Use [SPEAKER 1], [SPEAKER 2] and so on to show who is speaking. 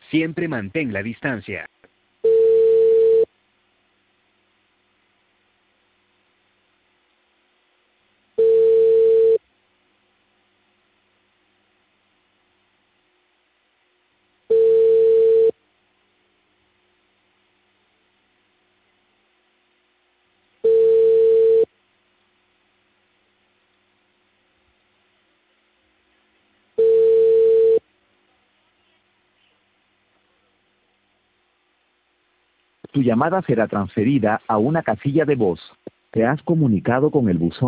[SPEAKER 1] Siempre mantén la distancia.
[SPEAKER 2] Tu llamada será transferida a una casilla de voz. Te has comunicado con el buzón.